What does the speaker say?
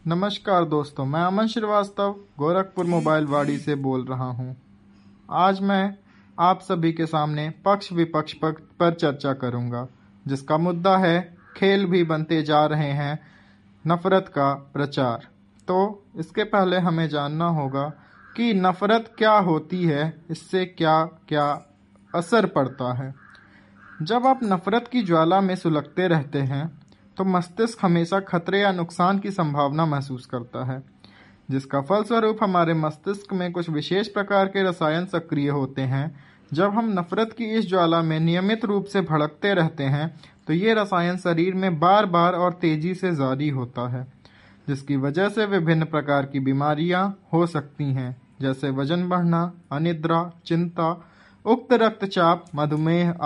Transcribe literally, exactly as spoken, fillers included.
नमस्कार दोस्तों, मैं अमन श्रीवास्तव गोरखपुर मोबाइल वाड़ी से बोल रहा हूं। आज मैं आप सभी के सामने पक्ष विपक्ष पर पर चर्चा करूंगा, जिसका मुद्दा है खेल भी बनते जा रहे हैं नफरत का प्रचार। तो इसके पहले हमें जानना होगा कि नफरत क्या होती है, इससे क्या क्या असर पड़ता है। जब आप नफरत की ज्वाला में सुलगते रहते हैं तो मस्तिष्क हमेशा खतरे या नुकसान की संभावना महसूस करता है, जिसका फलस्वरूप हमारे मस्तिष्क में कुछ विशेष प्रकार के रसायन सक्रिय होते हैं। जब हम नफरत की इस ज्वाला में नियमित रूप से भड़कते रहते हैं तो ये रसायन शरीर में बार बार और तेजी से जारी होता है, जिसकी वजह से विभिन्न प्रकार की बीमारियां हो सकती हैं, जैसे वजन बढ़ना, अनिद्रा, चिंता, उच्च रक्तचाप, मधुमेह